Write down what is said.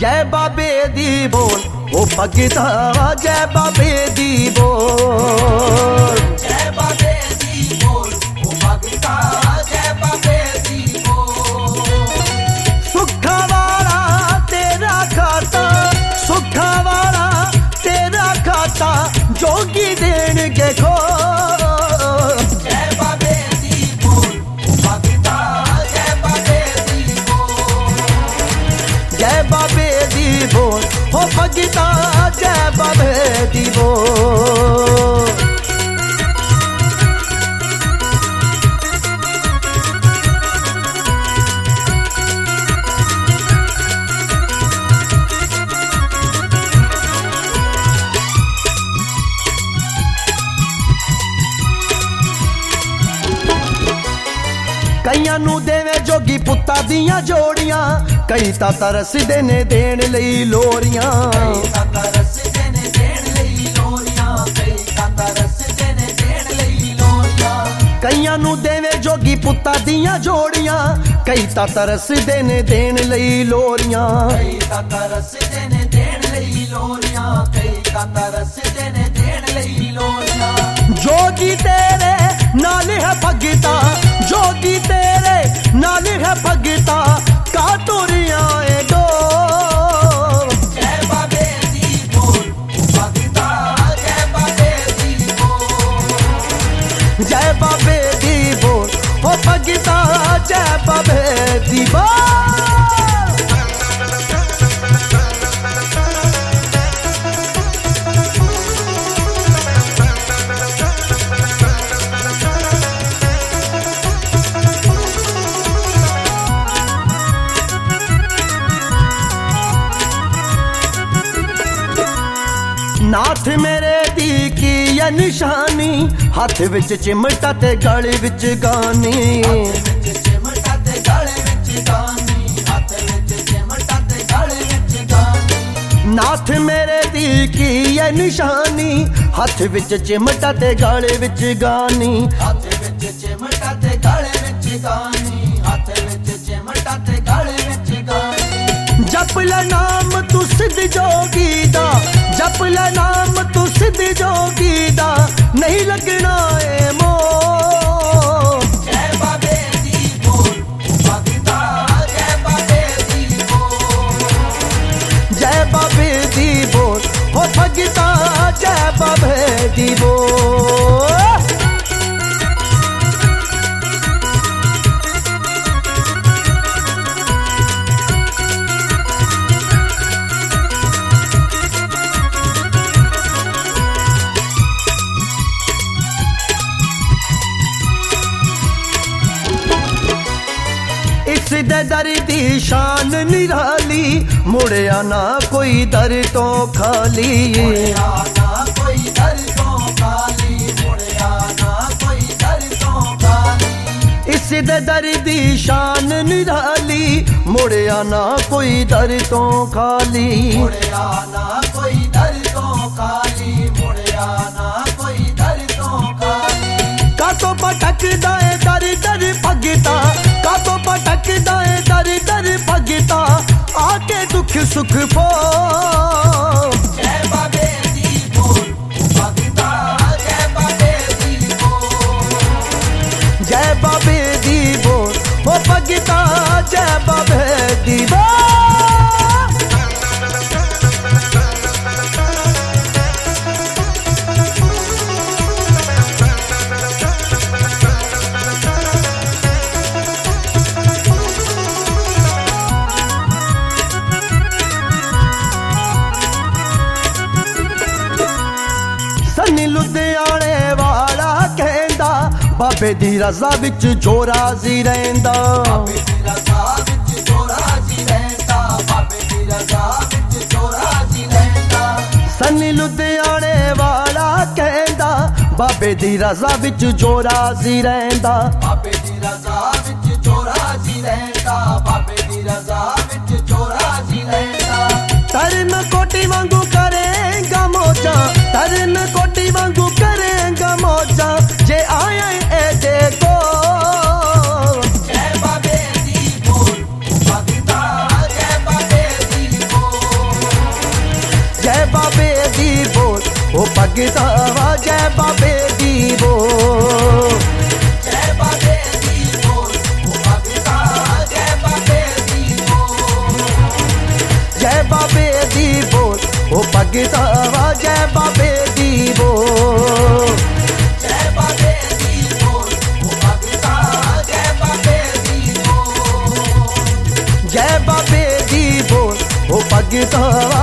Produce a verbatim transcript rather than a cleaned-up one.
जय बाबे दी बोल ओ भगता जय बाबे दी बोल जय बाबे दी बोल ओ भगता जय बाबे दी बोल सुखा वाला तेरा खाता सुखा वाला तेरा खाता जोगी देन के खो जय बाबे दी बोल ओ भगता जय बाबे दी बोल जय बाबे दी बोल ओ भगता जय बाबे दी बोल कईयां नू देवे जोगी पुत्ता दियां जोड़ियां कई ता तरसदे ने देण लई लोरियां कई ता तरसदे ने देण लई लोरियां कई ता तरसदे ने देण लई लोरियां कईयां नू देवे जोगी पुत्ता दियां जोड़ियां कई ता तरसदे ने देण लई लोरियां कई ता तरसदे ने देण लई लोरियां कई ता तरसदे ने देण लई लोरियां जोगी तेरे नाल है भगता जोगी तेरे नाल है भगता का तुरिया ए दो जय बाबे दी बोल ओ भगता जय बाबे दी बोल जय बाबे दी बोल ओ भगता जय बाबे दी बोल नाथ मेरे दी की ये निशानी हाथ विच चिमटा ते गल विच गानी विच चिमटा ते गल विच गानी हाथ विच चिमटा ते गल विच गानी नाथ मेरे दी की ये निशानी हाथ विच चिमटा ते गल विच गानी हाथ विच चिमटा ते गल विच गानी हाथ विच चिमटा ते गल विच गानी जप ले नाम तू सिद्ध जोगी दा जप ले नाम तू सिद्ध जोगी दा नहीं लगना ए मोह जय बाबे दी बोल ओ भगता जय बाबे दी बोल जय बाबे दी बोल ओ भगता जय बाबे दी बोल दे दर दी शान निराली मुड़िया ना कोई दर तो खाली मुड़िया ना कोई दर तो खाली मुड़िया ना कोई दर तो खाली इस दे दर दी शान निराली मुड़िया ना कोई दर तो खाली मुड़िया ना कोई दर तो खाली मुड़िया ना कोई दर तो खाली का तो पटक दाए दर दर भगता का तो पटक दाए दर दर भगता आके दुख सुख पो जय बाबे दी बोल ओ भगता जय बाबे दी बोल जय बाबे दी बोल ओ भगता जय बाबे दी बोल लुधियाने वाला कहंदा बाबे दी रज़ा विच जो राज़ी रहिंदा बाबे दी रज़ा विच जो राज़ी रहिंदा बाबे दी रज़ा विच जो राज़ी रहिंदा सन्नी लुधियाने वाला कहंदा बाबे दी रज़ा विच जो राज़ी रहिंदा बाबे दी रज़ा विच जो राज़ी रहिंदा बाबे दी रज़ा विच जो राज़ी रहिंदा तरन कोटी वांगू करेगा मौजा तरन कोटी वांगू करेगा मौजा जे आया ए देखो जय बाबे दी बोल भगता जय बाबे दी बोल कहवा